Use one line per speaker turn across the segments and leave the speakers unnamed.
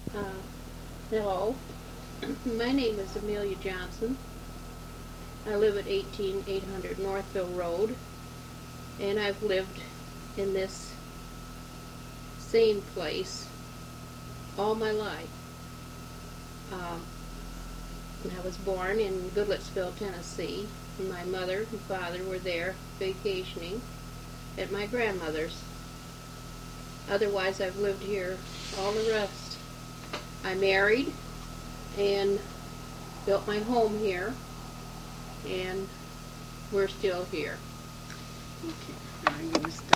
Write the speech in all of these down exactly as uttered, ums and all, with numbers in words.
Uh, hello, my name is Amelia Johnson. I live at eighteen eight hundred Northville Road, and I've lived in this same place all my life. Um, I was born in Goodlettsville, Tennessee, and my mother and father were there vacationing at my grandmother's. Otherwise, I've lived here all the rest. I married and built my home here, and we're still here.
Okay, I'm going to start.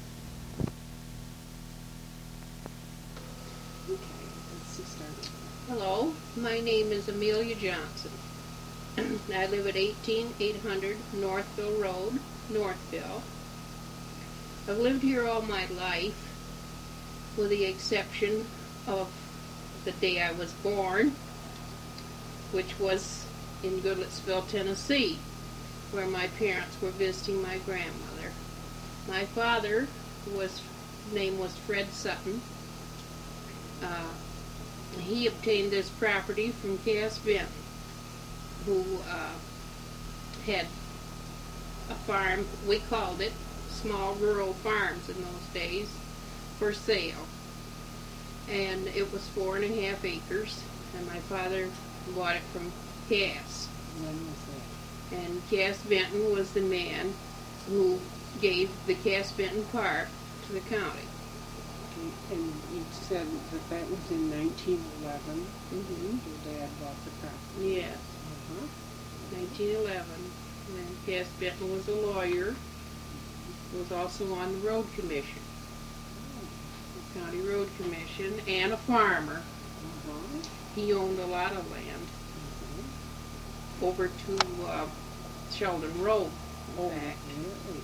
Okay, let's just start.
Hello, my name is Amelia Johnson. I live at eighteen eight hundred Northville Road, Northville. I've lived here all my life, with the exception of the day I was born, which was in Goodlettsville, Tennessee, where my parents were visiting my grandmother. My father, was name was Fred Sutton. Uh, he obtained this property from Cass Benton, who uh, had a farm, we called it small rural farms in those days, for sale. And it was four and a half acres, and my father bought it from Cass.
When was that?
And Cass Benton was the man who gave the Cass Benton Park to the county.
Okay, and you said that that was in nineteen eleven.
Mm-hmm.
Your dad bought the property.
Yes,
Uh-huh.
nineteen eleven. And Cass Benton was a lawyer. He was also on the road commission, the county road commission, and a farmer.
Uh-huh.
He owned a lot of land
Uh-huh.
over to uh, Sheldon Road, in
Oh,
fact.
really?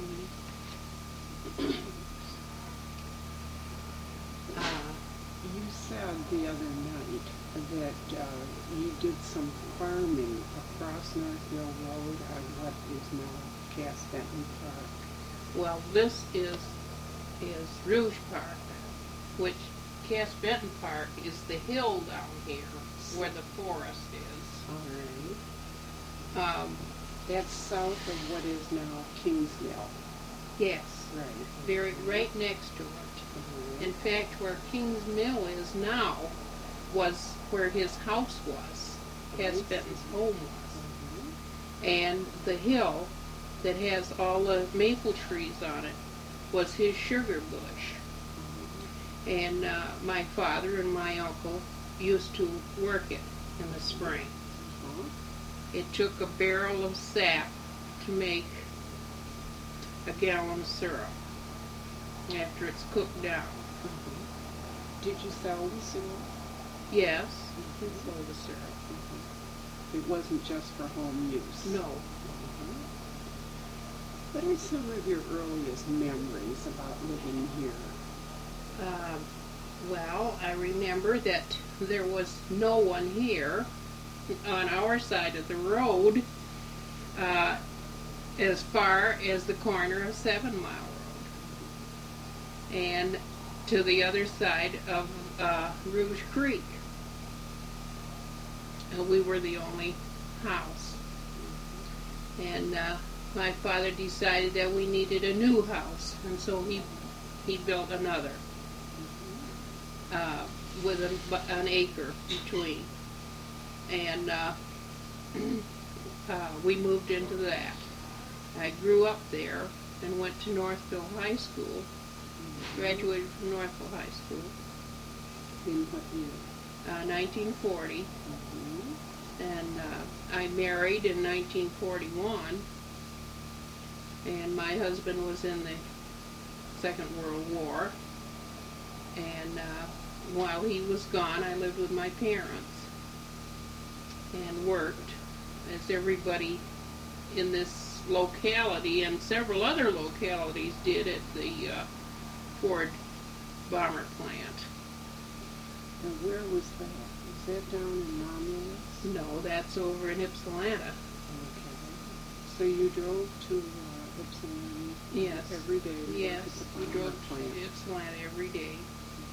Mhm. Uh,
You said the other night that uh, you did some farming across Northville Road on what is now Cass Benton Park.
well, this is is Rouge Park, which Cass Benton Park is the hill down here where the forest is.
All right.
Um,
That's south of what is now Kings Mill.
yes,
Right.
very right next to it.
Uh-huh.
In fact, where King's Mill is now was where his house was, Cass Benton's home was.
Uh-huh.
And the hill that has all the maple trees on it was his sugar bush. And uh, my father and my uncle used to work it in the spring.
Uh-huh.
It took a barrel of sap to make a gallon of syrup after it's cooked down.
Uh-huh. Did you sell the syrup?
Yes, we sold the syrup.
Uh-huh. It wasn't just for home use?
No.
Uh-huh. What are some of your earliest memories about living here?
Uh, well, I remember that there was no one here on our side of the road uh, as far as the corner of Seven Mile Road and to the other side of uh, Rouge Creek. Uh, we were the only house. And uh, my father decided that we needed a new house, and so he he built another. Uh, with an, an acre between. And uh, uh, we moved into that. I grew up there and went to Northville High School, graduated from Northville High School,
In what year?
uh, nineteen forty,
Mm-hmm.
and uh, I married in nineteen forty-one, and my husband was in the Second World War, and uh, while he was gone, I lived with my parents and worked, as everybody in this locality and several other localities did at the uh, Ford bomber plant.
And where was that? Was that down in Romulus?
No, that's over in Ypsilanti.
Okay. So you drove to uh, Ypsilanti
Yes.
every day to
Yes,
work at the
we
bomber
drove
plant.
to Ypsilanti every day.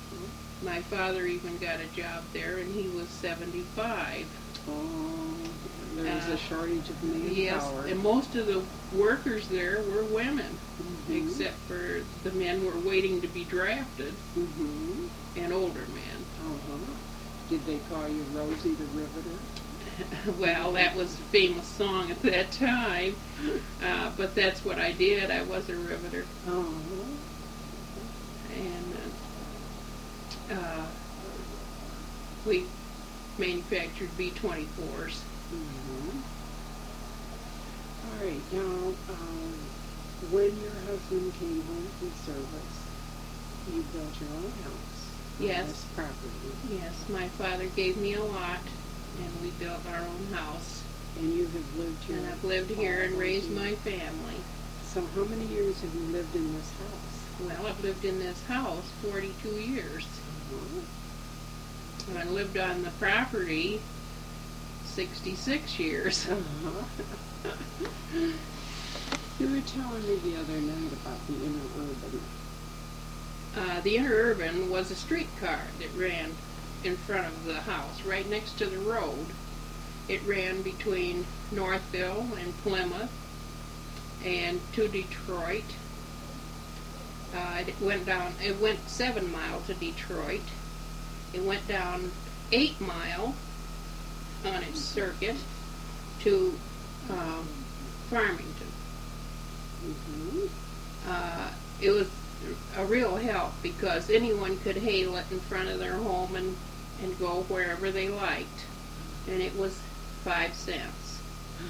My father even got a job there, and he was seventy-five.
Oh, there was
Uh,
a shortage of manpower.
Yes, and most of the workers there were women,
Mhm.
except for the men were waiting to be drafted,
Mm-hmm.
and older men.
Uh-huh. Did they call you Rosie the Riveter?
Well, that was a famous song at that time, uh, but that's what I did. I was a riveter,
Uh-huh.
and uh, uh, we manufactured B twenty-fours.
Mm-hmm. All right. Now, um, when your husband came home from service, you built your own house on
Yes.
this property,
Yes, my father gave me a lot, and we built our own house.
and you have lived here.
And I've lived here and
all
raised
those
my
years.
family.
So, how many years have you lived in this house?
Well, I've lived in this house forty-two years.
Uh-huh.
And I lived on the property sixty-six years.
Uh-huh. You were telling me the other night about the interurban.
Uh, the interurban was a streetcar that ran in front of the house, right next to the road. It ran between Northville and Plymouth and to Detroit. Uh, it went down, it went seven mile to Detroit. It went down eight mile on its circuit to um, Farmington.
Mm-hmm.
Uh, it was a real help because anyone could hail it in front of their home and, and go wherever they liked. And it was five cents.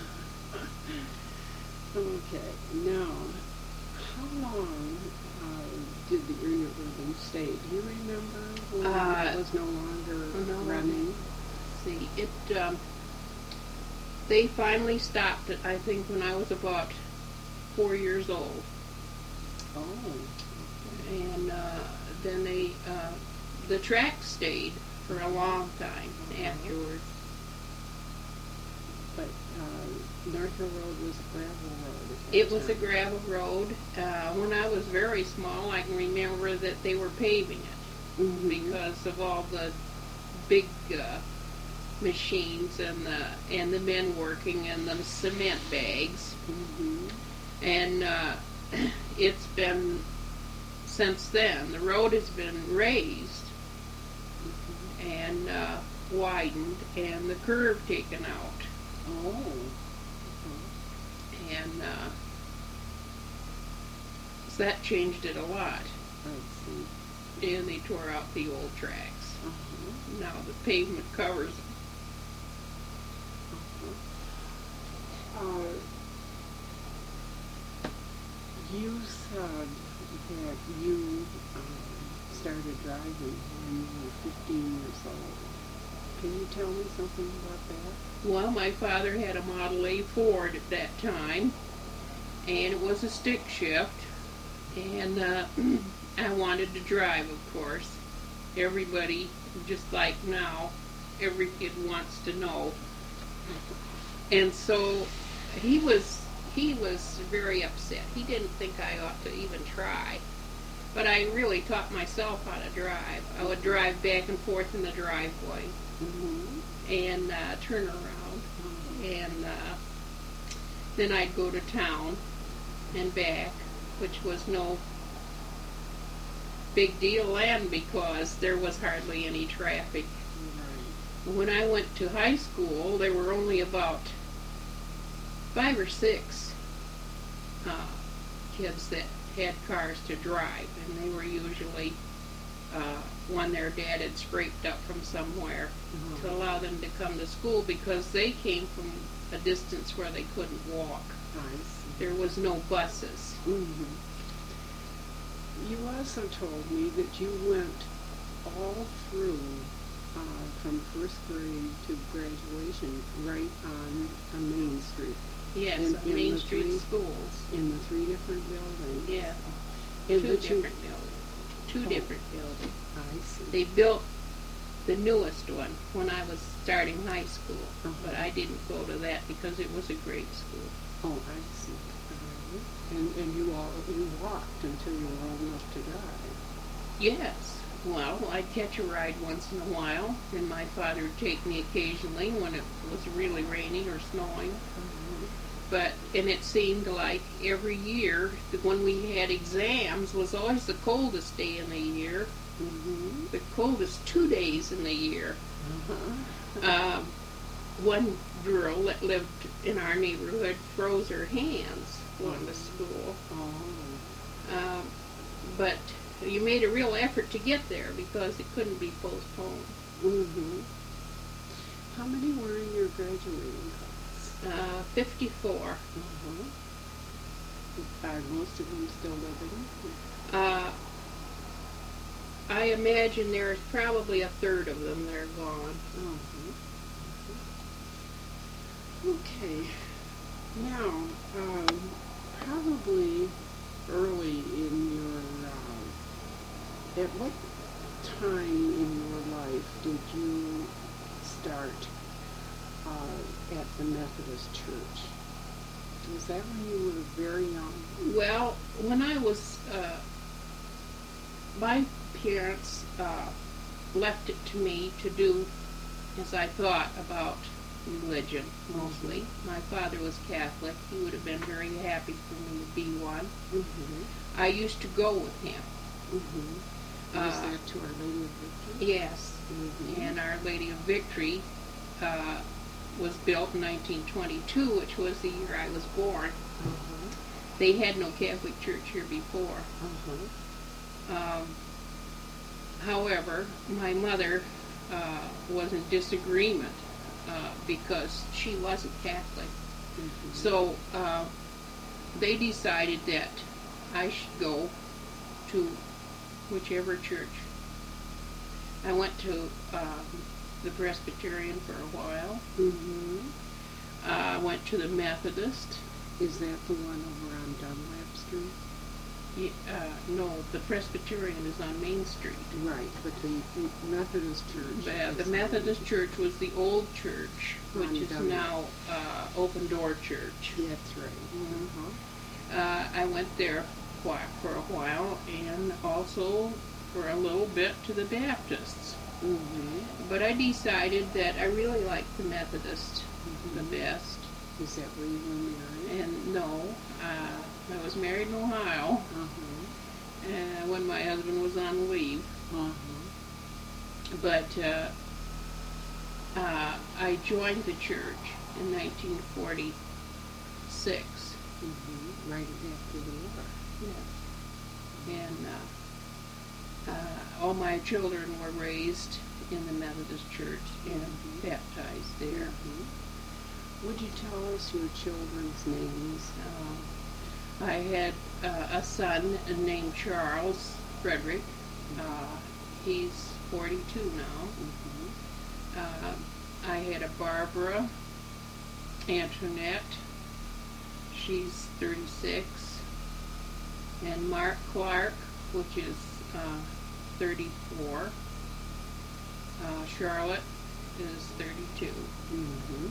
Okay. Now, how long uh, did the interurban stay? Do you remember when
Uh,
it was no longer
no.
running?
See, it, um, they finally stopped it, I think, when I was about four years old.
Oh.
And uh, then they, uh, the track stayed for a long time afterwards.
But uh, Northville Road was a gravel road. at that
It was a
time.
gravel road. Uh, when I was very small, I can remember that they were paving it
Mhm.
because of all the big uh, machines and the and the men working and the cement bags.
Mhm.
And uh, it's been since then. The road has been raised
Mhm.
and uh, widened, and the curve taken out.
Oh.
And uh, so that changed it a lot.
I see.
And they tore out the old tracks.
Uh-huh.
Now the pavement covers them.
Uh-huh. Uh, you said that you um, started driving when you were fifteen years old. Can you tell me something about that?
Well, my father had a Model A Ford at that time, and it was a stick shift, and uh, I wanted to drive, of course. Everybody, just like now, every kid wants to know. And so he was he was very upset. He didn't think I ought to even try. But I really taught myself how to drive. I would drive back and forth in the driveway
Mm-hmm.
and uh, turn around. And uh, then I'd go to town and back, which was no big deal then because there was hardly any traffic.
Right.
When I went to high school, there were only about five or six uh, kids that had cars to drive, and they were usually uh, one their dad had scraped up from somewhere
Uh-huh.
to allow them to come to school because they came from a distance where they couldn't walk.
I see.
There was no buses.
Mm-hmm. You also told me that you went all through uh, from first grade to graduation right on, on Main Street
Yes,
In-
on
in
Main
the
Street
three-
schools.
in the three different buildings.
Yeah,
And
two
that you-
different buildings. Two
Oh.
different buildings.
I see.
They built the newest one when I was starting high school,
Uh-huh.
but I didn't go to that because it was a great school.
Oh, I see. All right. And and you all you walked until you were old enough to drive.
Yes, Well, I'd catch a ride once in a while, and my father would take me occasionally when it was really raining or snowing.
Mhm.
But, and it seemed like every year, that when we had exams, was always the coldest day in the year,
Mhm.
the coldest two days in the year.
Uh-huh.
Um, one girl that lived in our neighborhood froze her hands going to school.
Oh.
Um, but you made a real effort to get there because it couldn't be postponed.
Mhm. How many were in your graduating class?
Uh, fifty-four.
Uh-huh. Are most of them still living?
Uh, I imagine there's probably a third of them that are gone.
Uh-huh. Okay. Now, um, probably early in your, uh, at what time in your life did you start uh, at the Methodist Church? Was that when you were very young?
Well, when I was, uh, my parents uh, left it to me to do as I thought about religion, mostly. My father was Catholic. He would have been very happy for me to be one.
Mm-hmm.
I used to go with him.
Mm-hmm.
Uh,
Was that to Our Lady of Victory?
Yes.
Mm-hmm.
And Our Lady of Victory uh, was built in nineteen twenty-two, which was the year I was born.
Uh-huh.
They had no Catholic church here before.
Uh-huh.
Um, however, my mother uh, was in disagreement uh, because she wasn't Catholic.
Mm-hmm.
So uh, they decided that I should go to whichever church. I went to uh, the Presbyterian for a while.
Mm-hmm.
Uh, I went to the Methodist.
Is that the one over on Dunlap Street?
Ye- Uh, no, the Presbyterian is on Main Street.
Right, but the Methodist Church.
The, the
is
Methodist church was the old church, which
On
is
Dunlap.
now uh, Open Door Church.
That's right. Uh-huh.
Uh, I went there qui- for a while, and also for a little bit to the Baptists.
Mm-hmm.
But I decided that I really liked the Methodist the
Mhm.
best.
Is that where you were married?
And no, uh, I was married in Ohio
Uh-huh.
uh, when my husband was on leave.
Uh-huh.
But uh, uh, I joined the church in nineteen forty-six.
Mm-hmm. Right after the war.
Yes. And uh, uh, all my children were raised in the Methodist church and
Mhm.
baptized there.
Mhm. Would you tell us your children's names?
Uh, I had uh, a son named Charles Frederick. Uh, he's forty-two now.
Mm-hmm.
Uh, I had a Barbara Antoinette. She's thirty-six. And Mark Clark, which is uh, thirty-four. Uh, Charlotte is thirty-two.
Mm-hmm.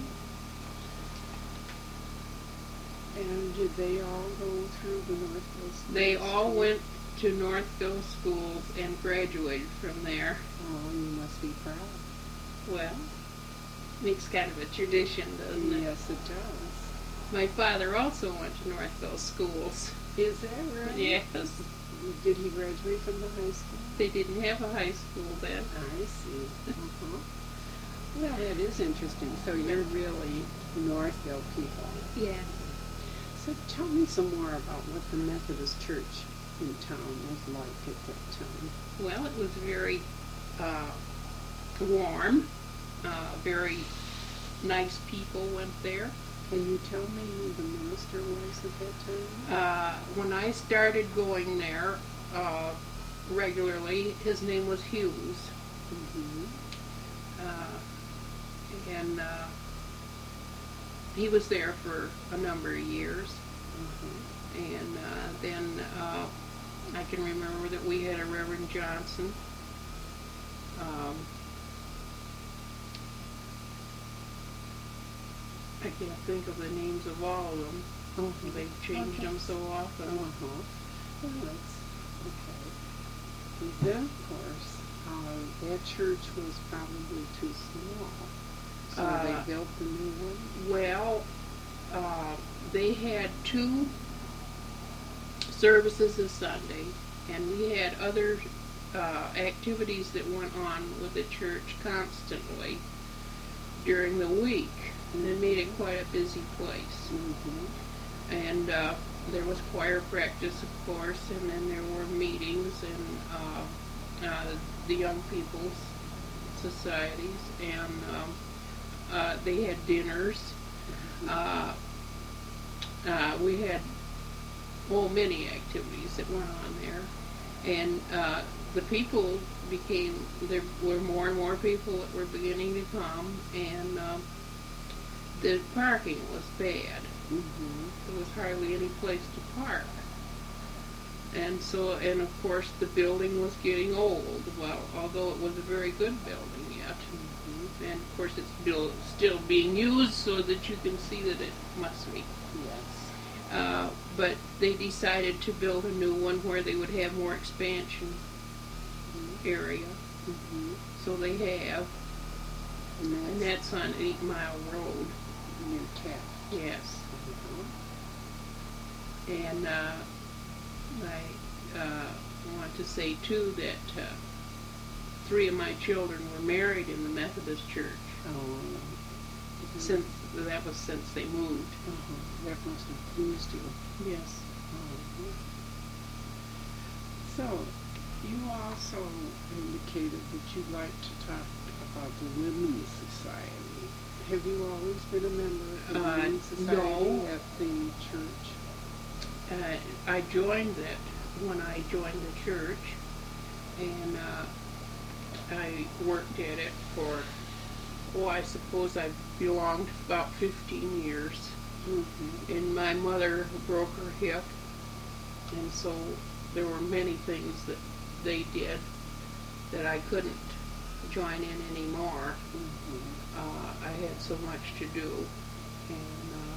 And did they all go through the Northville schools?
They all went to Northville schools and graduated from there.
Oh, you must be proud.
Well, makes kind of a tradition, doesn't it?
Yes, it does.
My father also went to Northville schools.
Is that right?
Yes.
Did he graduate from the high school?
They didn't have a high school then.
I see. Uh-huh. Well, that is interesting. So you're really Northville people.
Yeah.
So tell me some more about what the Methodist Church in town was like at that time.
Well, it was very uh, warm. Uh, very nice people went there.
Can you tell me who the minister was at that time?
Uh, when I started going there uh, regularly, his name was Hughes.
Mm-hmm.
Uh, and uh, he was there for a number of years.
Uh-huh.
And uh, then uh, I can remember that we had a Reverend Johnson. Um, I can't think of the names of all of them.
Uh-huh.
They've changed
Okay.
them so often.
Uh-huh. Well, that's okay. And then, of course, uh, that church was probably too small, so
Uh,
they built the new one?
Well, uh, they had two services a Sunday, and we had other uh, activities that went on with the church constantly during the week, and it made it quite a busy place.
Mm-hmm.
And uh, there was choir practice, of course, and then there were meetings and uh, uh, the young people's societies, and um, uh, they had dinners. Uh, uh, we had oh many activities that went on there, and uh, the people became there were more and more people that were beginning to come, and um, the parking was bad.
Mm-hmm.
There was hardly any place to park. And so, and of course the building was getting old, well, although it was a very good building yet.
Mm-hmm.
And of course it's still, still being used so that you can see that it must be.
Yes.
Uh, but they decided to build a new one where they would have more expansion
Mm-hmm.
area.
Mm-hmm.
So they have,
And
and
that's
that's on Eight Mile Road.
near Taft.
Yes.
Uh-huh.
And uh, I uh, want to say too that uh, three of my children were married in the Methodist Church.
Oh. Mm-hmm.
Since that was since they moved.
Uh-huh. That must have pleased you.
Yes.
Oh. So, you also indicated that you like to talk about the Women's Society. Have you always been a member of the
Uh,
Women's Society
no.
at the church?
Uh, I joined it when I joined the church, and uh, I worked at it for, oh, I suppose I belonged about fifteen years.
Mm-hmm.
And my mother broke her hip, and so there were many things that they did that I couldn't join in anymore.
Mm-hmm.
Uh, I had so much to do, and uh,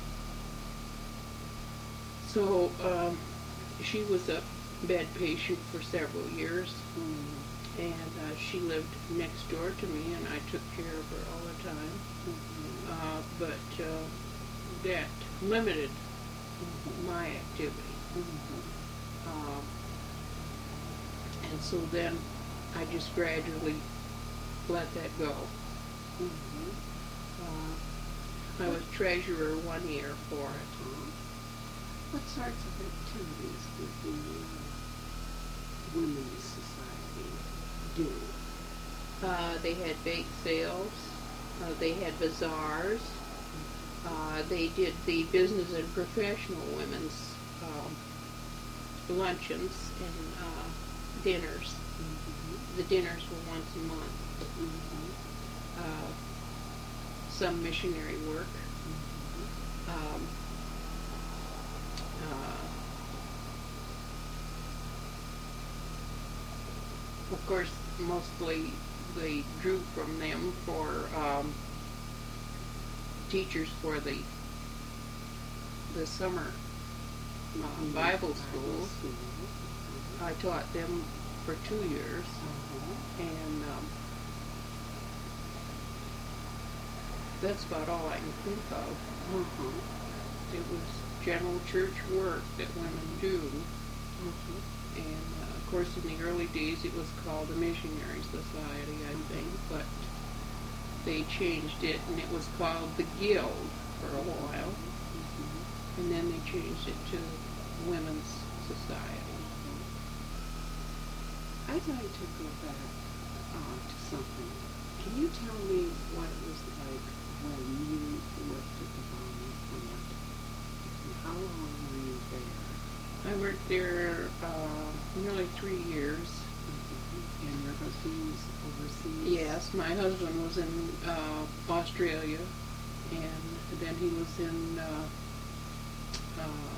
so um, she was a bed patient for several years,
Mm-hmm.
and uh, she lived next door to me, and I took care of her all the time.
Mm-hmm.
Uh, but uh, that limited
Mm-hmm.
my activity.
Mm-hmm.
Um, and so then I just gradually let that go.
Mm-hmm.
Uh, I was treasurer one year for it.
What sorts of activities did the uh, Women's Society do?
Uh, they had bake sales. Uh, they had bazaars. Uh, they did the business and professional women's um, luncheons and uh, dinners.
Mm-hmm.
The dinners were once a month.
Mm-hmm.
Uh, some missionary work.
Mm-hmm.
Um, uh, of course, mostly they drew from them for um, teachers for the the summer uh,
Mm-hmm.
Bible schools.
School. Mm-hmm.
I taught them for two years,
Uh-huh.
and um, that's about all I can think of.
Uh-huh.
It was general church work that women do,
Uh-huh.
and uh, of course in the early days it was called the Missionary Society, I think, but they changed it and it was called the Guild for a while,
Mm-hmm.
and then they changed it to Women's Society.
I'd like to go back uh, to something. Can you tell me what it was like when you worked at the Boundary plant? And how long were you there?
I worked there uh, nearly three years.
Mm-hmm. And your husband was overseas?
Yes, my husband was in uh, Australia, and then he was in uh, uh,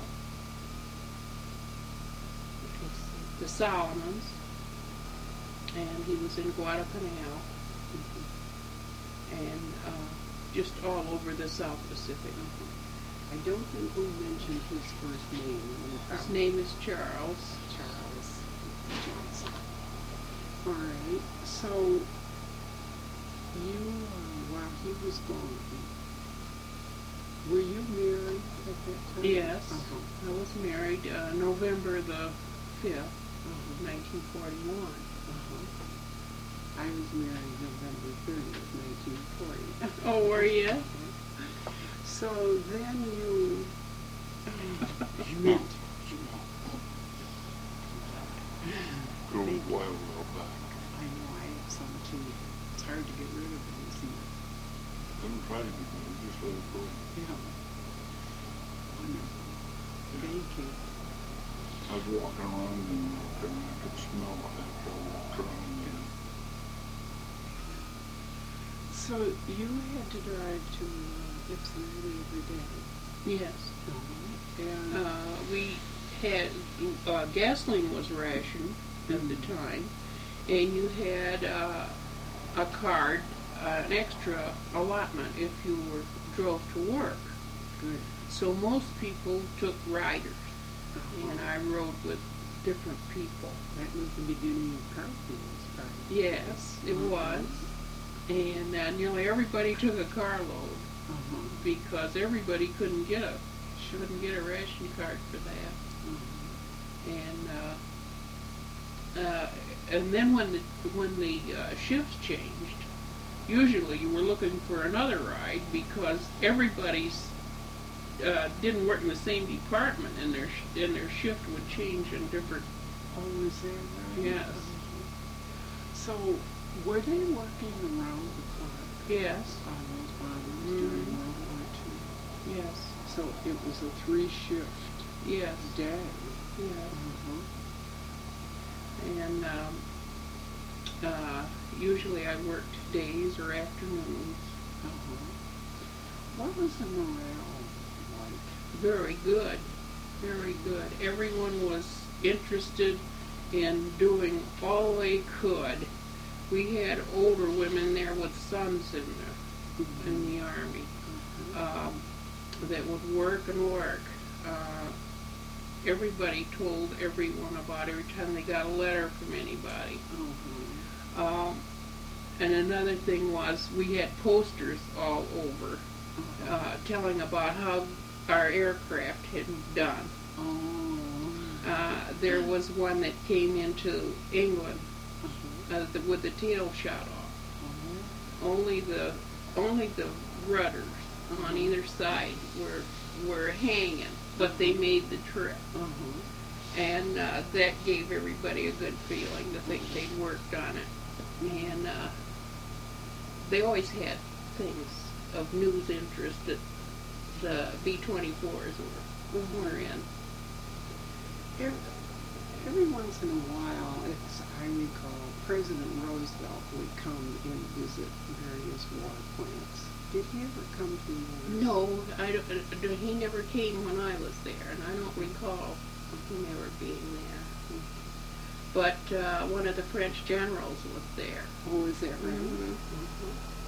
let's see, the Solomons, and he was in Guadalcanal,
Mm-hmm.
and uh, just all over the South Pacific.
I don't think we mentioned his first name.
His name is Charles.
Charles Johnson. All right. So you, uh, while he was gone, were you married at that time?
Yes,
Uh-huh.
I was married uh, November the fifth,
Uh-huh.
nineteen forty-one.
Uh-huh. I was married November thirtieth, nineteen forty.
Oh, were you?
So then you
You know, you know. Go a while, while back.
I know I have some too. It's hard to get rid of them, isn't it?
Don't try to get me, just let it go.
Yeah. Wonderful. Thank you.
I was walking around and uh, I could smell it after I walked around again.
So you had to drive to uh, Ypsilanti every day.
Yes.
Uh-huh. And
Uh, we had, uh, gasoline was rationed at the time, and you had uh, a card, uh, an extra allotment if you were drove to work.
good.
So most people took riders,
Uh-huh.
and I rode with different people.
That was the beginning of carpools, right?
Yes, it
Uh-huh.
was. And uh, nearly everybody took a carload
Uh-huh.
because everybody couldn't get a couldn't get a ration card for that.
Uh-huh.
And uh, uh, and then when the when the uh, shifts changed, usually you were looking for another ride because everybody's uh, didn't work in the same department, and their sh- and their shift would change in different.
Oh, is that right?
Yes.
Uh-huh. So were they working around the clock
Yes,
on those bombers during
Mhm.
World War Two?
yes,
So it was a three-shift
yes,
day.
yes.
Uh-huh.
And um, uh, usually I worked days or afternoons.
Uh-huh. What was the morale like?
Very good, very good. Everyone was interested in doing all they could. We had older women there with sons in the in the army
Uh-huh.
um, that would work and work. Uh, everybody told everyone about every time they got a letter from anybody.
Uh-huh.
Um, and another thing was we had posters all over
Uh-huh.
uh, telling about how our aircraft had done.
Oh.
Uh, there was one that came into England
Uh-huh.
uh, the, with the tail shot off.
Uh-huh.
Only the only the rudders on either side were were hanging, but they made the trip,
Uh-huh.
and uh, that gave everybody a good feeling to think they'd worked on it. And uh, they always had things of news interest that the B twenty-fours were were in.
Every, every once in a while, as I recall, President Roosevelt would come and visit various war plants. Did he ever come to yours?
No, I don't, uh, he never came when I was there, and I don't recall him ever being there. But uh, one of the French generals was there.
Oh, is that right?
Mhm.
Uh-huh.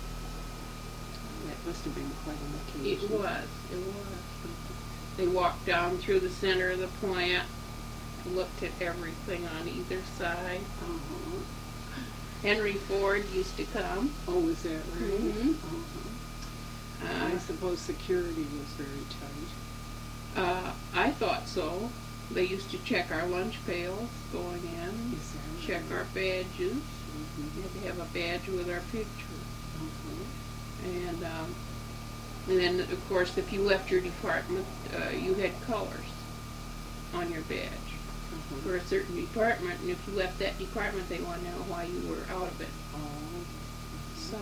That must have been quite an
It
occasion.
was, it was. They walked down through the center of the plant, looked at everything on either side.
Uh-huh.
Henry Ford used to come.
Oh, is that right?
Mhm.
Uh-huh.
Uh,
I suppose security was very tight.
uh, I thought so. They used to check our lunch pails going in,
Is that
check
right?
our badges. We
Mhm.
had to have a badge with our picture.
Uh-huh.
And um, and then, of course, if you left your department, uh, you had colors on your badge
Uh-huh.
for a certain department, and if you left that department, they want to know why you were out of it.
Oh.
So,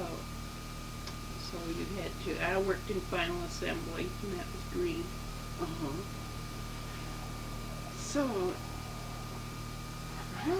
so you had to. I worked in final assembly, and that was green.
Uh-huh. So, how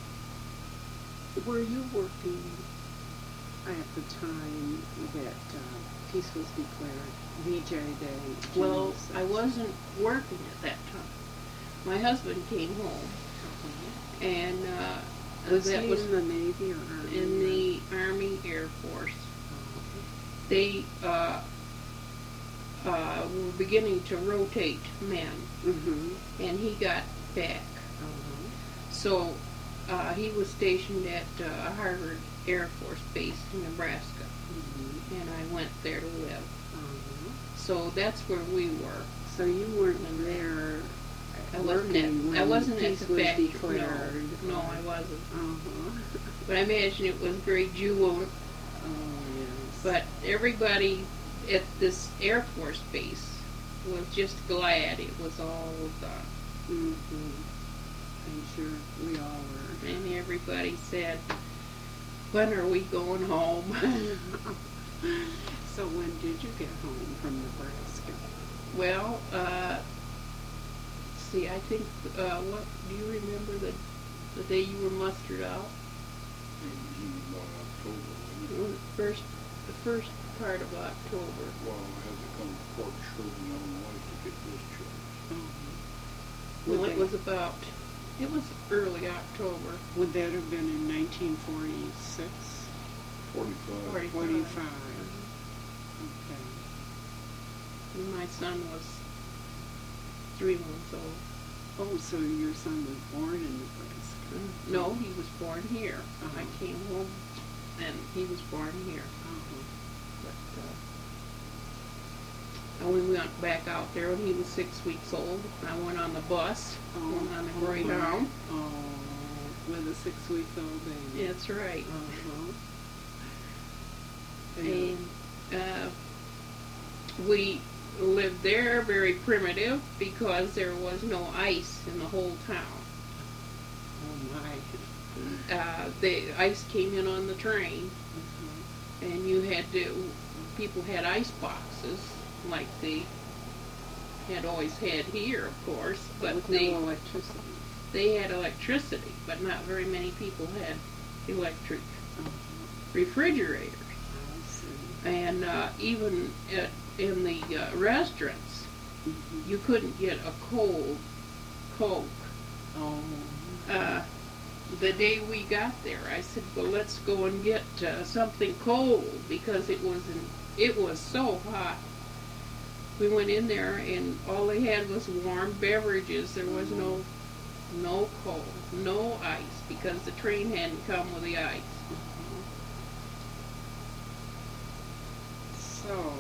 were you working at the time that uh, peace was declared, V J Day?
Well,
June
I wasn't working at that time. My husband came home,
Uh-huh.
and uh,
Was
that
he
was
in the Navy or Army?
in the Army Air Force. They uh, uh, were beginning to rotate men,
Mm-hmm.
and he got back.
Uh-huh.
So uh, he was stationed at uh, Harvard Air Force Base in Nebraska,
Mhm.
and I went there to live.
Uh-huh.
So that's where we were.
So you weren't
And
there
I wasn't
working
at, I
when
wasn't at
peace
the
was
factory.
declared?
No, no, I wasn't.
Uh-huh.
But I imagine it was very jubilant.
Oh, yes.
But everybody at this Air Force base was just glad it was all done.
Mm-hmm. I'm sure we all were.
And everybody said, when are we going home?
So when did you get home from Nebraska?
Well, uh, see, I think, uh, what, do you remember the, the day you were mustered out?
It was in about October,
It
wasn't it?
was the first, the first part of October.
Well, I had to come to Fort Sheridan, Illinois to get discharged.
Uh-huh.
Well,
Would
it
they-
was about, it was early October.
Would that have been in nineteen forty-six?
Forty-five.
Forty-
Forty-five. Okay.
And my son was three months old.
Oh, so your son was born in Nebraska?
No, he was born here.
Uh-huh.
I came home and he was born here.
Uh-huh.
But, uh, and we went back out there when he was six weeks old. I went on the bus,
Oh,
went on the
oh,
Greyhound.
Oh, with a six-week-old baby.
That's right.
Uh-huh.
And uh, we lived there very primitive because there was no ice in the whole town.
Oh, my.
Uh, the ice came in on the train,
Uh-huh.
and you had to, people had ice boxes like they had always had here, of course, but
With
they,
no electricity.
they had electricity, but not very many people had electric
Uh-huh.
refrigerators.
I see.
And uh, even at, in the uh, restaurants,
Mhm.
you couldn't get a cold Coke.
Oh.
Uh, the day we got there, I said, "Well, let's go and get uh, something cold," because it was in, it was so hot. We went in there, and all they had was warm beverages. There was no no cold, no ice, because the train hadn't come with the ice.
Uh-huh. So,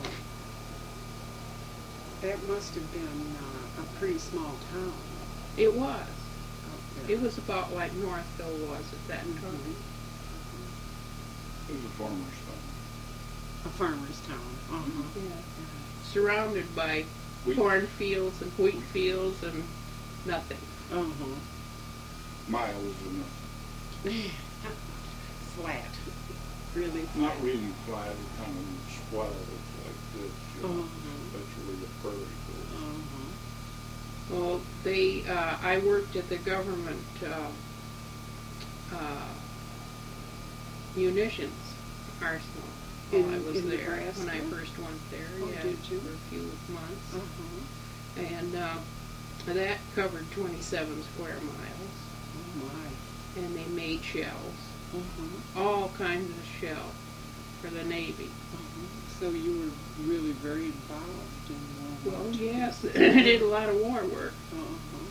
that must have been uh, a pretty small town
It was.
out there.
It was about like Northville was at that
Mhm.
time.
It was a farmer's town.
A farmer's town. Uh-huh.
Yeah. Surrounded by
Wheat.
cornfields and wheat fields and nothing.
Uh-huh.
Miles enough.
Flat. Really flat.
Not really flat, it kind of swelled like this, you know.
Uh-huh.
That's where the prairie goes.
Uh-huh.
Well, they, uh, I worked at the government, uh, uh, munitions arsenal while
In-
I was
in
there, when I
Nebraska?
first went there,
Oh,
yeah,
did you?
for a few months.
Uh-huh.
And, uh, that covered twenty-seven square miles,
Oh, my.
and they made shells,
Uh-huh.
all kinds of shell for the Navy.
Uh-huh. So you were really very involved in World War
Well,
Two.
yes, I did a lot of war work.
Uh-huh.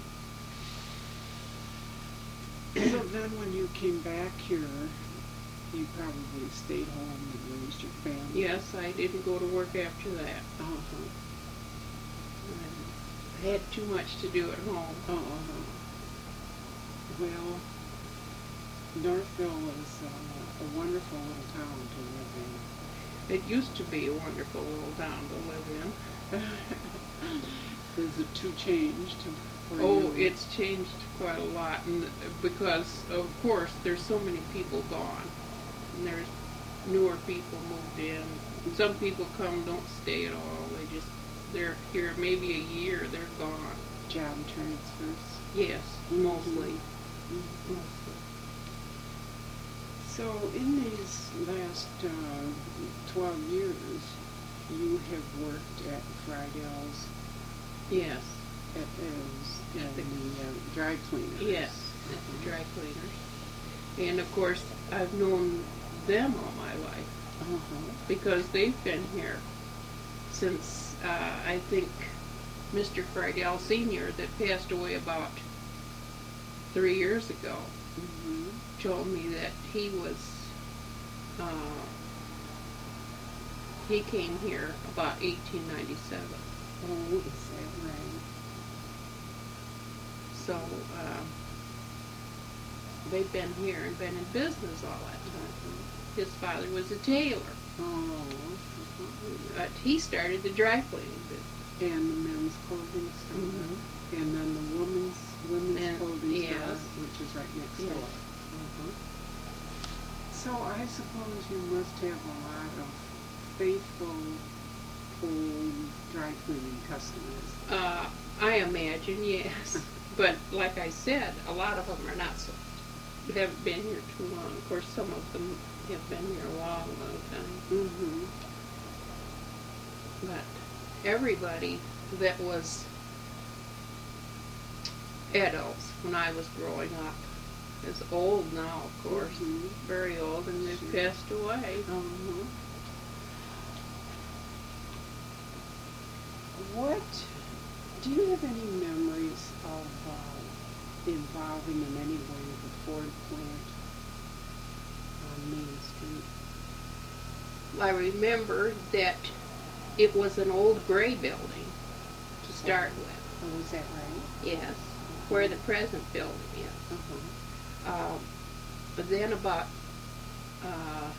So then when you came back here, you probably stayed home and raised your family.
Yes, I didn't go to work after that.
Uh-huh.
I had too much to do at home.
Uh-huh. Well, Northville is uh, a wonderful little town to live
It used to be a wonderful little town to live
in. Is it too changed? for
in. Oh,
you?
it's changed quite a lot, and because of course there's so many people gone, and there's newer people moved in. And some people come, don't stay at all. They just they're here maybe a year, they're gone.
Job transfers.
Yes, mostly.
Mhm.
Mostly.
So in these last uh, twelve years, you have worked at Friedel's
Yes,
at, as
At
in
the-
the uh, dry cleaners.
yes, at the dry cleaners. And of course, I've known them all my life,
Uh-huh.
because they've been here since, uh, I think, Mister Friedel Senior that passed away about three years ago.
Mm-hmm.
told me that he was, uh, he came here about eighteen ninety-seven.
Oh, is that right?
So, uh, they've been here and been in business all that time. His father was a tailor,
Oh. Uh-huh.
but he started the dry cleaning business.
And the men's clothing store.
Mhm.
And then the women's women's
And-
clothing
yes.
store, which is right next
Yes.
door. Uh-huh. So I suppose you must have a lot of faithful old dry cleaning customers.
Uh, I imagine, yes. But like I said, a lot of them are not so, haven't been here too long. Of course, some of them have been here a long, long time.
Mm-hmm.
But everybody that was adults when I was growing up is old now, of course.
Mhm.
Very old, and they've
Sure.
passed away.
Uh-huh. What, do you have any memories of uh, involving in any way the Ford plant on Main Street?
I remember that it was an old gray building to start with.
Oh, is that right?
Yes, where the present building is.
Uh-huh.
Um, but then about uh,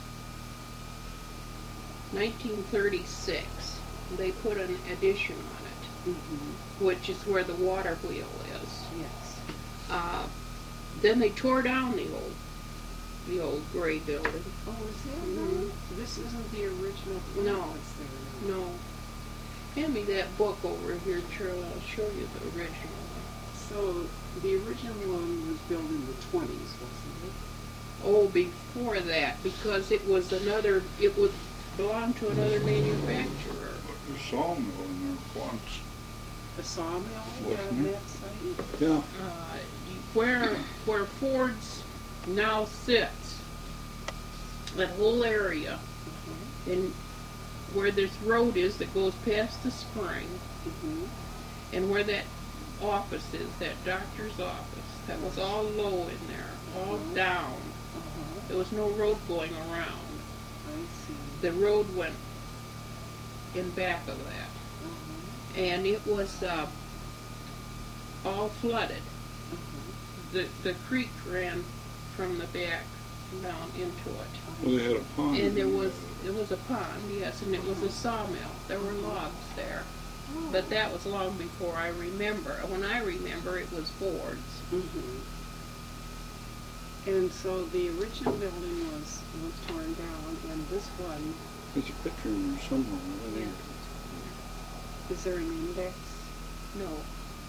nineteen thirty-six, they put an addition on it,
Mm-hmm.
which is where the water wheel is.
Yes.
Uh, then they tore down the old, the old gray building.
Oh, is that
Mhm.
right? This isn't the original plant
No.
that's there now.
No, hand me that book over here, Charlie. I'll show you the original one.
So the original one was built in the twenties, wasn't it?
Oh, before that, because it was another, it would belong to another manufacturer.
But the sawmill in there once.
The sawmill
Wasn't
on
it?
that site?
Yeah.
Uh, where where Ford's now sits, that whole area,
Uh-huh.
and where this road is that goes past the spring,
Mm-hmm.
and where that office is, that doctor's office, that was all low in there, all
Mhm.
down.
Uh-huh.
There was no road going around.
I see.
The road went in back of that.
Uh-huh.
And it was uh, all flooded.
Uh-huh.
The the creek ran from the back down into it,
Well, they had a pond.
and there
in
was there was a pond, yes, and it was a sawmill. There were logs there,
Oh.
but that was long before I remember. When I remember, it was Ford's.
Mm-hmm. And so the original building was, was torn down, and this one,
There's a picture in there somewhere. I think.
is there an index?
No.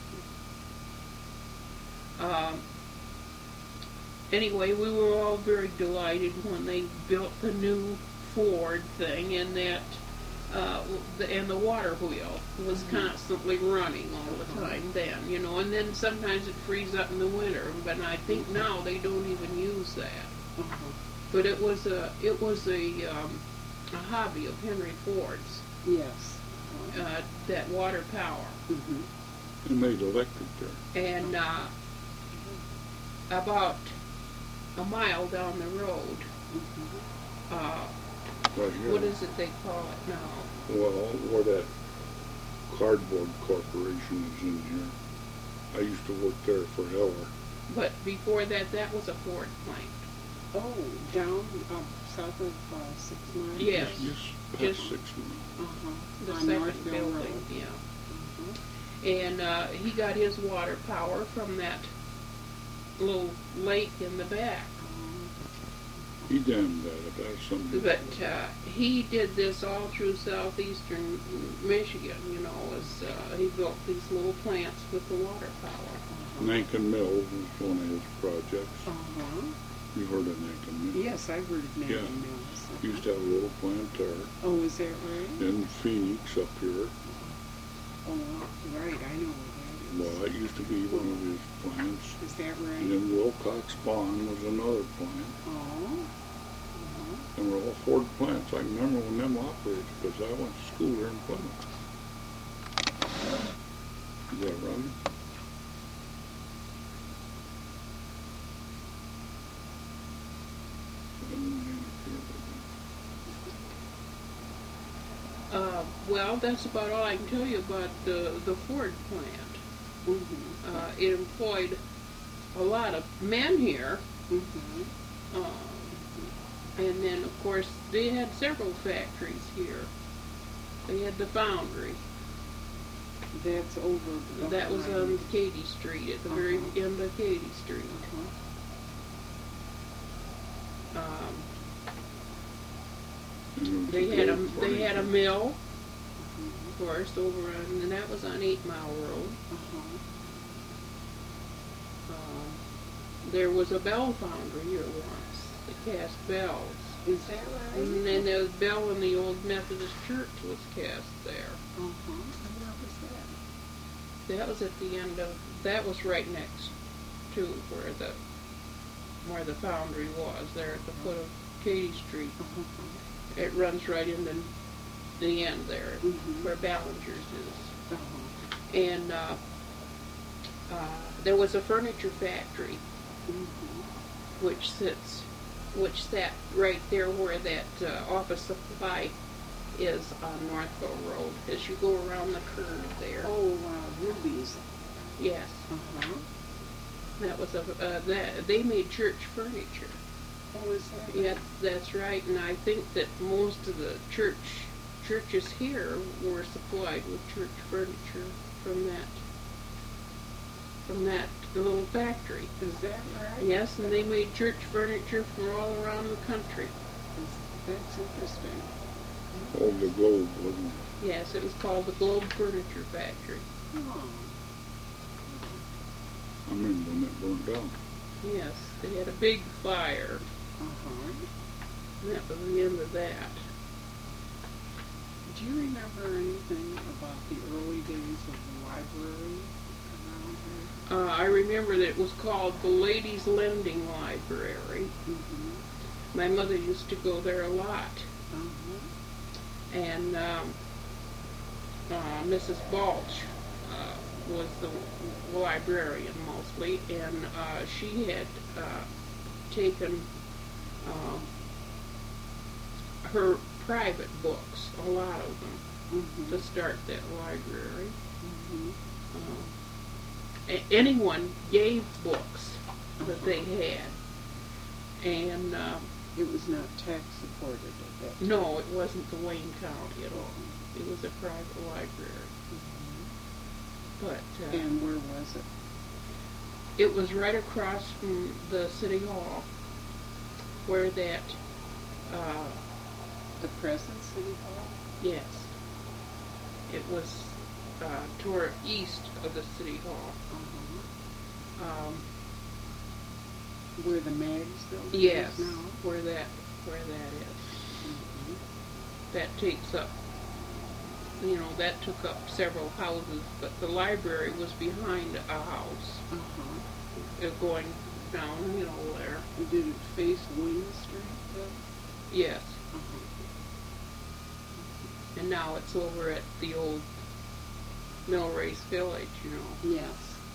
Um. Anyway, we were all very delighted when they built the new Ford thing, and that, uh, the, and the water wheel was
Mhm.
constantly running all the
Mhm.
time then, you know, and then sometimes it frees up in the winter, but I think now they don't even use that.
Uh-huh.
But it was a, it was a, um, a hobby of Henry Ford's,
Yes.
uh, that water power.
Mm-hmm.
They made electric there.
And, uh, about a mile down the road,
Mm-hmm.
uh,
Right here.
what is it they call it now?
Well, where that cardboard corporation is in here. I used to work there for Heller.
But before that, that was a Ford plant.
Oh, down up south of uh, Six Mile?
Yes.
Just past
Just-
six miles.
Uh-huh.
The
On
second
Northville
building,
Road.
yeah.
Uh-huh.
And uh, he got his water power from that little lake in the back.
He damned that if that's something.
But uh, he did this all through southeastern Michigan, you know, as uh, he built these little plants with the water power.
Nankin Mills was one of his projects.
Uh-huh.
You heard of Nankin Mills?
Yes, I've heard of Nankin
Yeah.
Mills.
He used to have a little plant there.
Oh, is that right?
In Phoenix up here.
Oh, right, I know where that is.
Well, that used to be one of his plants.
Is that
And
right?
then Wilcox Bond was another plant.
Oh. Uh-huh.
And we're all Ford plants. I can remember when them operated because I went to school there in Plymouth. Is that right?
Uh, well, that's about all I can tell you about the, the Ford plant.
Mm-hmm.
Uh, it employed a lot of men here.
Mm-hmm.
Um, and then, of course, they had several factories here. They had the foundry.
That's over.
That was on Katy Street, at the very
Uh-huh.
end of Katy Street.
Uh-huh.
Um,
And there was
they had a
gold
they had a
furniture.
mill,
Mhm.
of course, over on, and that was on Eight Mile Road.
Uh-huh.
Um, there was a bell foundry here once. They cast bells.
Is that right?
And then the bell in the old Methodist church was cast there.
Uh-huh. And where was that?
That was at the end of, that was right next to where the, where the foundry was, there at the foot of Katy Street.
Uh-huh.
It runs right into the end there,
Mhm.
where Ballinger's is.
Uh-huh.
And uh, uh, there was a furniture factory,
Mm-hmm.
which sits, which sat right there where that uh, office supply is on Northville Road, as you go around the curve there.
Oh, uh, Ruby's.
Yes,
Uh-huh.
that was a, uh, that, they made church furniture.
Oh, is that
Yeah,
right?
that's right, and I think that most of the church, churches here were supplied with church furniture from that, from that little factory.
Is that right?
Yes, and they made church furniture from all around the country.
Is- That's interesting.
Oh, the Globe, wasn't it?
Yes, it was called the Globe Furniture Factory.
Oh.
I remember when that burned down.
Yes, they had a big fire,
Uh-huh.
and that was the end of that.
Do you remember anything about the early days of the library around here?
Uh, I remember that it was called the Ladies Lending Library.
Mm-hmm.
My mother used to go there a lot.
Uh-huh.
And um, uh, Missus Balch uh, was the librarian mostly, and uh, she had uh, taken um, her private books, a lot of them,
Mm-hmm.
to start that library.
Mm-hmm.
Um, a- anyone gave books that they had, and um,
It was not tax supported at that time.
no, it wasn't the Wayne County at all. It was a private library.
Mhm.
But uh,
And where was it?
it was right across from the city hall, where that, uh,
The present city hall?
yes, it was uh, toward east of the city hall.
Uh-huh.
Um,
Where the Mags building
yes,
is now?
where that where that is.
Mhm.
That takes up, you know, that took up several houses, but the library was behind a house,
Uh-huh.
uh, going down, you know, there.
Did it face Wayne Street then?
Yes,
Uh-huh.
and now it's over at the old Millrace Village, you know.
Yes.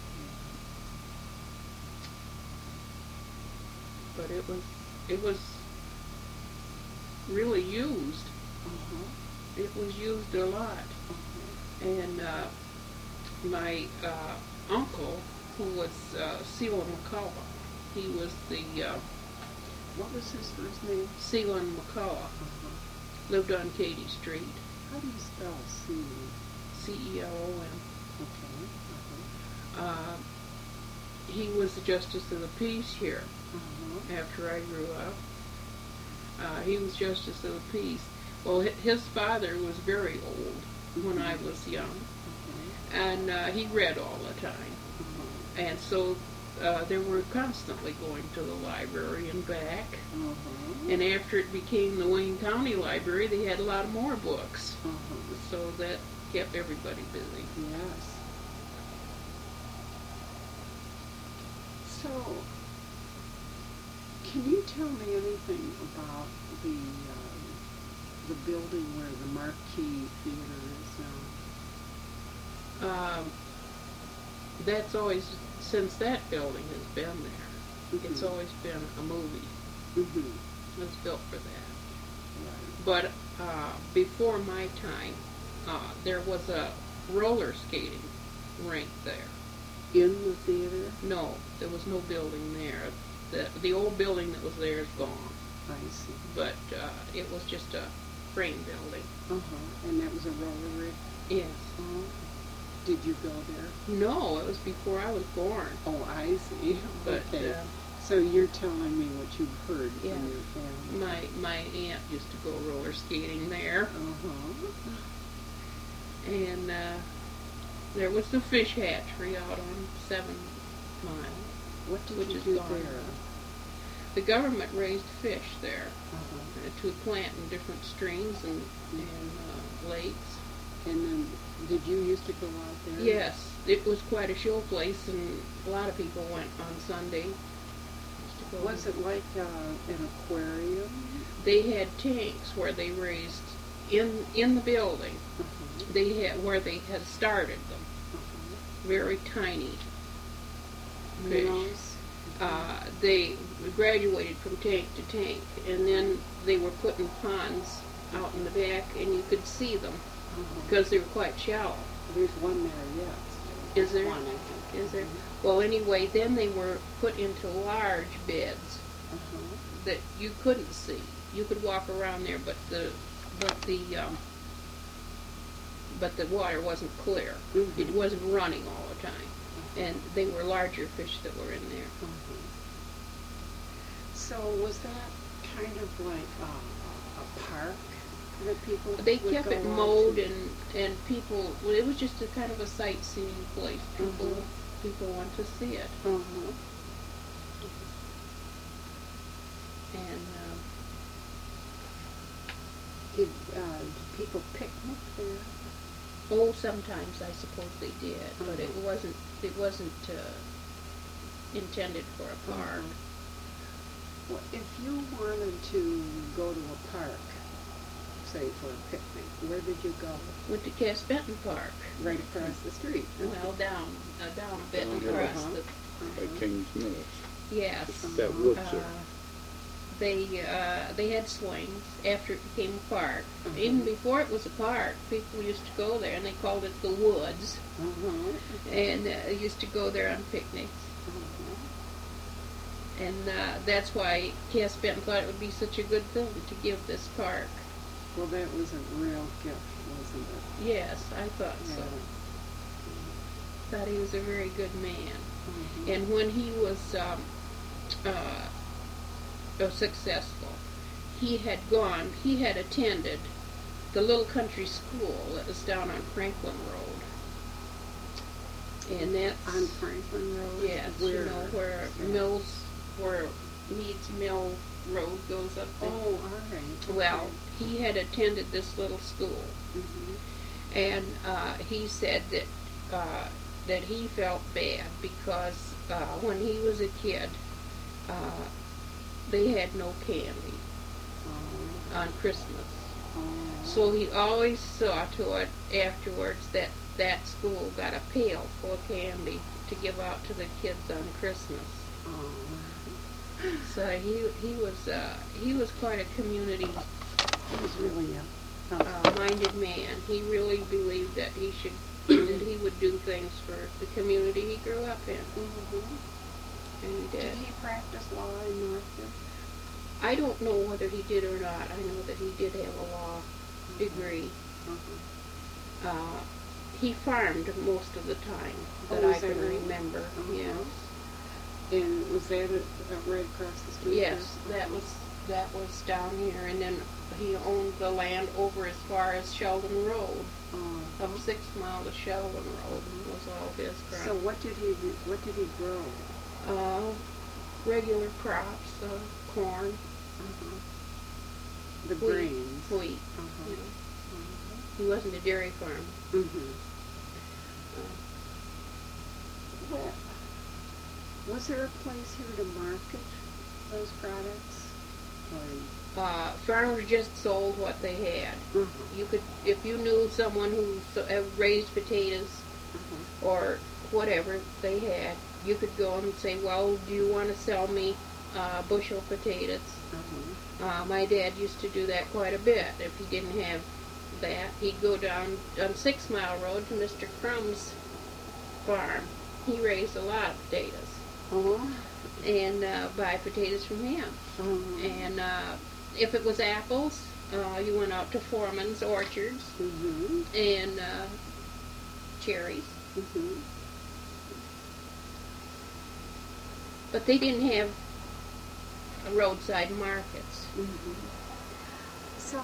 But it was, it was really used.
Uh-huh.
It was used a lot.
Uh-huh.
And uh, my uh, uncle, who was uh, Sealan McCullough, he was the uh,
What was his first name?
Sealan McCullough,
Uh-huh.
lived on Katy Street,
How do you spell C?
C E L O N.
Okay. Uh-huh.
Uh, he was the Justice of the Peace here
Uh-huh.
after I grew up. Uh, he was Justice of the Peace. Well, hi- his father was very old when I was young,
Uh-huh.
and uh, he read all the time.
Uh-huh.
And so uh, they were constantly going to the library and back.
Uh-huh.
And after it became the Wayne County Library, they had a lot more books.
Uh-huh.
So that kept everybody busy.
Yes. So, can you tell me anything about the um, the building where the Marquee Theater is now?
Um, that's always, since that building has been there, it's
Mhm.
always been a movie.
Mm-hmm.
It was built for that.
Right.
But uh, before my time, uh, there was a roller skating rink there.
In the theater?
No, there was no building there. The the old building that was there is gone,
I see.
but uh, it was just a frame building.
Uh-huh. And that was a roller rink?
Yes.
Oh. Did you go there?
No, it was before I was born.
Oh, I see.
But
Okay.
uh,
So you're telling me what you've heard
Yeah.
from your family.
my my aunt used to go roller skating there,
Uh-huh.
and uh, there was the fish hatchery out on Seven Mile.
What did
Which
you
is
do
gone
there?
now. The government raised fish there
Uh-huh.
uh, to plant in different streams and, and uh, lakes.
And then, did you used to go out there?
Yes, it was quite a show place, and a lot of people went on Sunday. Used to go
Was
there.
it like uh, an aquarium?
They had tanks where they raised in in the building.
Uh-huh.
They had where they had started them,
Uh-huh.
very tiny fish.
Minnows?
Uh, they graduated from tank to tank, and then they were put in ponds out in the back, and you could see them
Uh-huh.
because they were quite shallow.
There's one there, yes.
Is there?
One, I think.
Is there?
Mhm.
Well, anyway, then they were put into large beds
Uh-huh.
that you couldn't see. You could walk around there, but the but the um, but the water wasn't clear.
Mhm.
It wasn't running all the time, and they were larger fish that were in there.
Uh-huh. So was that kind of like uh, a park that people
They
would
kept
go
it
out
mowed,
to?
and and people. Well, it was just a kind of a sightseeing place. People
Mhm.
people went to see it,
Uh-huh.
and. Um,
Did, uh, did people picnic there?
Oh, sometimes I suppose they did, but it
Mhm.
wasn't. It wasn't uh, intended for a park.
Mhm. Well, if you wanted to go to a park, say for a picnic, where did you go?
Went to Cass Benton Park.
Right across the street.
Well, down, uh, down a bit
Down
and
here.
across
Uh-huh.
the.
By
Uh-huh.
King's Mills.
Yes.
That woods
Uh,
there.
they uh, they had swings after it became a park.
Mhm.
Even before it was a park, people used to go there, and they called it the Woods,
Uh-huh.
and uh, used to go there on picnics.
Uh-huh.
And uh, that's why Cass Benton thought it would be such a good thing to give this park.
Well, that was a real gift, wasn't it?
Yes, I thought so.
Yeah.
Thought he was a very good man.
Mhm.
And when he was um, uh, uh, successful, he had gone, he had attended the little country school that was down on Franklin Road. And that's,
On Franklin Road?
yes,
Where?
you know, where
Yeah.
Mills, where Meads Mill Road goes up there.
Oh, all right.
Well, he had attended this little school,
Mm-hmm.
and uh, he said that uh, that he felt bad because uh, when he was a kid, uh, they had no candy
Oh,
on Christmas.
oh.
So he always saw to it afterwards that that school got a pail full of candy to give out to the kids on Christmas.
Oh.
So he he was uh, he was quite a community
He was really a,
uh, minded man. He really believed that he should that he would do things for the community he grew up in,
Mhm.
and he
Did
did.
he practice law in Northfield?
I don't know whether he did or not. I know that he did have a law degree.
Uh-huh.
Uh, he farmed most of the time that
Oh,
I
is that
can
right?
remember.
Uh-huh.
Yes,
And was that at, at right across the street?
yes,
there?
that was that was down here, and then he owned the land over as far as Sheldon Road.
Oh.
From Six Mile to Sheldon Road was all his
So
ground.
what did he what did he grow?
Uh, regular crops, uh, corn,
Uh-huh. The
Wheat.
grains.
wheat.
Uh-huh.
You know. He wasn't a dairy farm.
Mm-hmm. Well, was there a place here to market those products? Or,
Uh, farmers just sold what they had.
uh-huh.
You could, if you knew someone who so- uh, raised potatoes
Uh-huh.
or whatever they had, you could go and say, well, do you want to sell me uh, bushel potatoes?
Uh-huh.
Uh, my dad used to do that quite a bit if he didn't have that, he'd go down on Six Mile Road to Mister Crumb's farm. He raised a lot of potatoes.
Oh.
And uh, buy potatoes from him.
Oh.
And uh, if it was apples, uh, you went out to Foreman's Orchards.
Mm-hmm.
And uh, cherries.
Mm-hmm.
But they didn't have roadside markets.
Mm-hmm. So,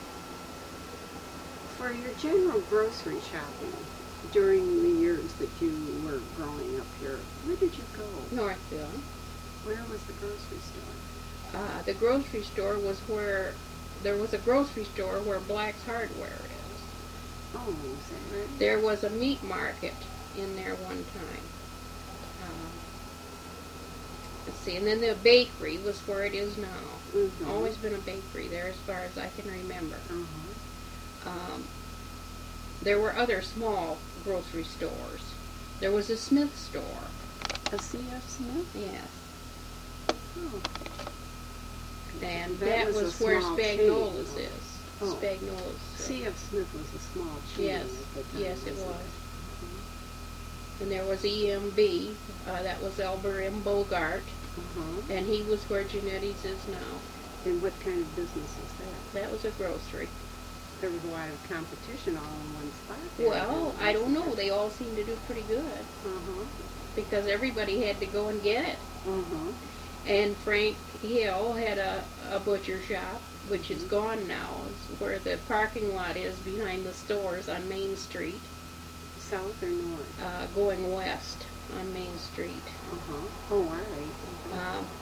for your general grocery shopping during the years that you were growing up here, where did you go?
Northville.
Where was the grocery store?
Uh, the grocery store was where, there was a grocery store where Black's Hardware is.
Oh, is that right?
There was a meat market in there one time. Uh, let's see, and then the bakery was where it is now.
Mm-hmm.
Always been a bakery there as far as I can remember.
Uh-huh.
Um, there were other small grocery stores. There was a Smith store.
A C F Smith?
Yes.
Oh.
And
That
that,
was
was,
a
where
small
Spagnola's
chain.
is.
Oh.
Spagnola's.
C F Smith was a small chain
Yes,
at the time.
yes, it
wasn't
was. And there was E M B. Uh, that was Elber M. Bogart.
Uh-huh.
And he was where Genetti's is now.
And what kind of business is that?
That was a grocery.
There was a lot of competition all in one spot there.
Well, I don't know. They all seemed to do pretty good.
Uh-huh.
Because everybody had to go and get it.
Uh-huh.
And Frank Hill had a, a butcher shop, which is gone now. It's where the parking lot is behind the stores on Main Street,
South or north?
uh, going west on Main Street.
Uh-huh. Oh, all right. Uh-huh.
Um,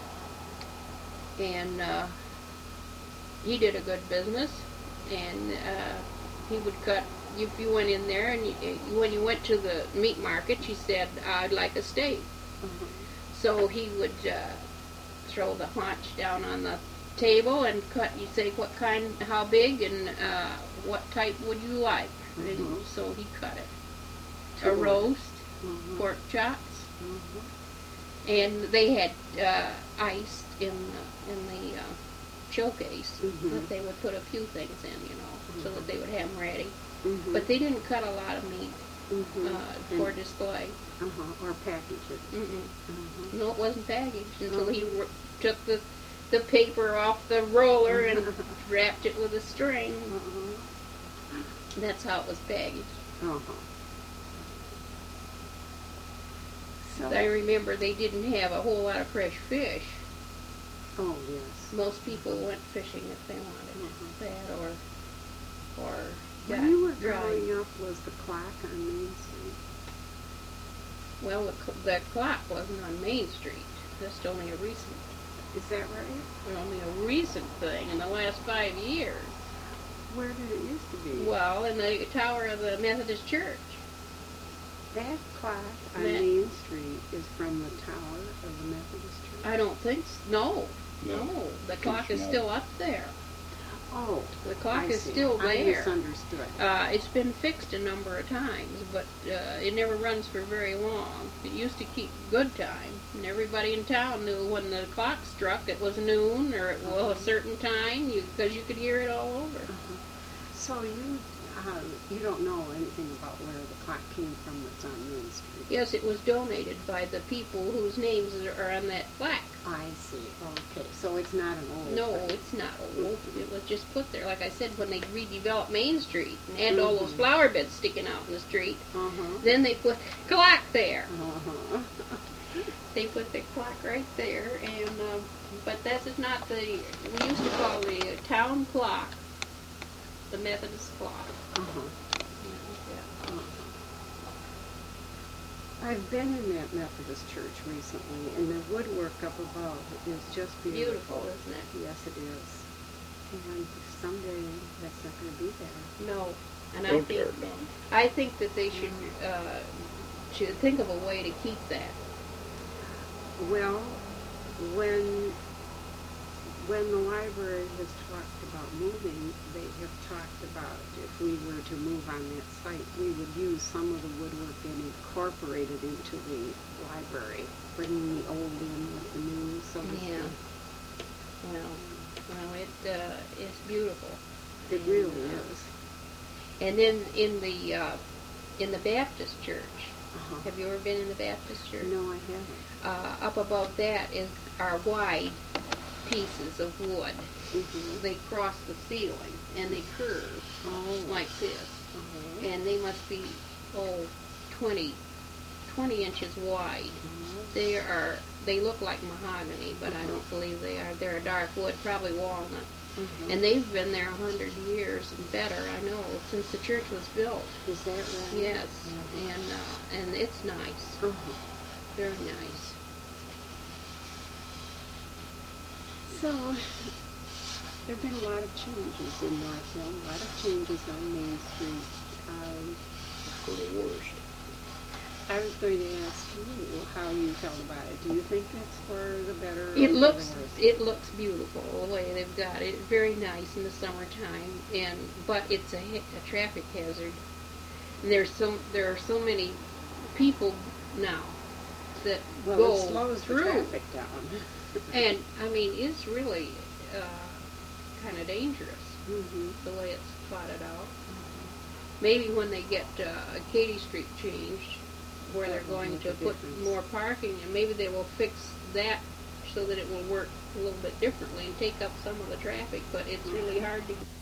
and uh, he did a good business, and uh, he would cut. If you went in there, and you, when you went to the meat market, you said, "I'd like a steak."
Uh-huh.
So he would uh, throw the haunch down on the table and cut. You say what kind, how big, and uh, what type would you like?
Mhm.
And so he cut it.
Sure.
A roast,
Uh-huh.
pork chops,
Uh-huh.
and they had uh, ice in the, in the uh, showcase
Mhm.
that they would put a few things in, you know, so that they would have them ready.
Mhm.
But they didn't cut a lot of meat
Mhm.
uh, for
And-
display.
Uh-huh. Or package it.
Mm-mm.
Uh-huh.
No, it wasn't packaged until he
Mhm.
r- took the the paper off the roller and wrapped it with a string.
Uh-huh.
That's how it was packaged.
Uh-huh. So,
I remember they didn't have a whole lot of fresh fish.
oh, yes.
Most people went fishing if they wanted
Mhm.
that, or or
When
got
you were
dried.
growing up, was the clock on Main Street?
Well, the, cl- the clock wasn't on Main Street. That's only a recent,
Is that right?
only a recent thing in the last five years.
Where did it used to be?
Well, in the tower of the Methodist Church.
That clock on
That-
Main Street is from the tower of the Methodist Church?
I don't think s No,
No.
no. The
Too
clock is
small.
still up there.
Oh,
The clock
I
is
see.
still
I
there.
misunderstood.
Uh, it's been fixed a number of times, but uh, it never runs for very long. It used to keep good time, and everybody in town knew when the clock struck it was noon or it was a certain time, you because you could hear it all over.
Uh-huh. So you uh, you don't know anything about where the clock came from that's on Main Street?
Yes, it was donated by the people whose names are on that plaque.
I see. Okay, so it's not an old
No,
thing.
it's not old. It was just put there, like I said, when they redeveloped Main Street and had all those
Mhm.
flower beds sticking out in the street.
Uh-huh.
Then they put the clock there.
Uh-huh.
They put the clock right there, and um, but this is not the. We used to call the town clock the Methodist clock.
Uh-huh.
Yeah.
Uh-huh. I've been in that Methodist church recently, and the woodwork up above is just beautiful.
Beautiful, isn't it?
Yes, it is. And someday that's not going to be there.
No, and I
Don't
think
tear it down.
I think that they should uh, should think of a way to keep that.
Well, when when the library has talked about moving, they have talked about if we were to move on that site, we would use some of the woodwork and incorporate it into the library, bringing the old in with the new, so to
Yeah.
speak.
Well, well, it uh, it's beautiful.
It
And,
really
uh,
is.
And then in the uh, in the Baptist church,
Uh-huh.
have you ever been in the Baptist church?
No, I haven't.
Uh, up above that is are wide pieces of wood.
Mm-hmm.
They cross the ceiling and they curve
Oh.
like this,
Uh-huh.
and they must be oh twenty, twenty inches wide.
Uh-huh.
They are they look like mahogany, but I don't believe they are. They're a dark wood, probably walnut.
Uh-huh.
And they've been there a hundred years and better, I know, since the church was built.
Is that right?
Yes,
Uh-huh.
and uh, and it's nice,
Uh-huh.
very nice.
So, there have been a lot of changes in Northville, a lot of changes on Main Street. Um,
For the worst.
I was going to ask you how you felt about it. Do you think that's for the better? or
It
for
looks
the worse?
it looks beautiful the way they've got it. Very nice in the summertime, and but it's a, ha- a traffic hazard. And there's so there are so many people now that
Well,
go
it slows the
through,
traffic down.
and I mean it's really uh, kind of dangerous
Mm-hmm.
the way it's plotted out. Maybe when they get uh, Katy Street changed, where
That
they're
will
going
make
to
a
put
difference.
more parking, and maybe they will fix that so that it will work a little bit differently and take up some of the traffic, but it's really hard to